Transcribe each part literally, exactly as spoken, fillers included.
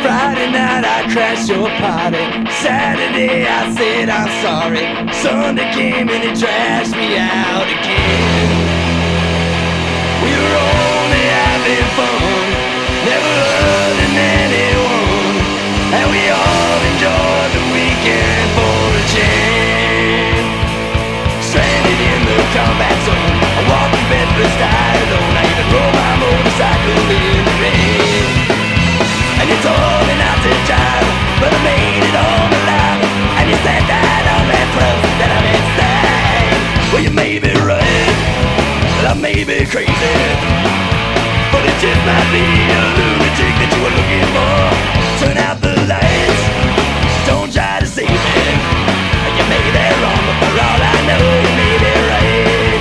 Friday night I crashed your party. Saturday I said I'm sorry. Sunday came and it trashed me out again. We were only having fun, never hurting anyone, and we all enjoyed the weekend for a change. Stranded in the combat zone, I walked in Bedford style alone. I even rode my motorcycle in the rain. And you told me not to drive, but I made it home alive. And you said that all that close that I'm insane. Well, you may be right, well, I may be crazy, but it just might be a lunatic that you were looking for. Turn out the lights, don't try to save me. You may be wrong, but for all I know, you may be right.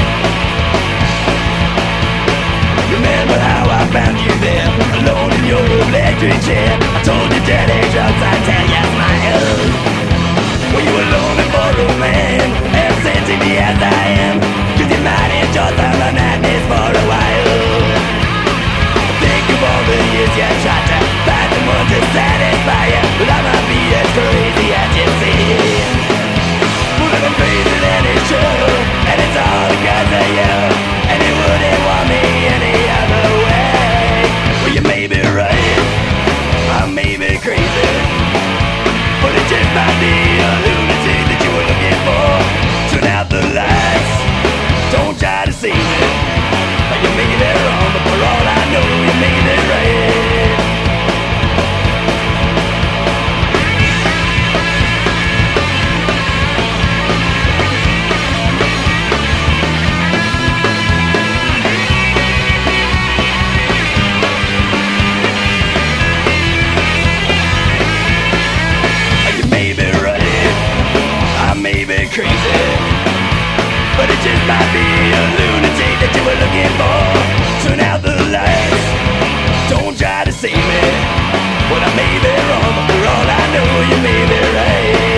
Remember how I found you there, alone in your electric chair. I told you dirty drugs, I tell you smile. Well, you were lonely for a man, as sensitive as I am, cause you might enjoy some of madness for a while. Think of all the years you tried to find someone to satisfy you. Well, I might be as crazy as you seem. Well, I'm crazy than it's true, and it's all because of you, and you wouldn't want me any other way. Well, you may be right, I may be crazy, but it just might be a lunatic that you were looking for. Turn out the lights, don't try to save me. You may be wrong, but for all I know, you may be right. You may be right, I may be crazy, but it just might be a lunatic that you were looking for. Turn out the lights, don't try to save me. Well, I may be wrong, but for all I know, you may be right.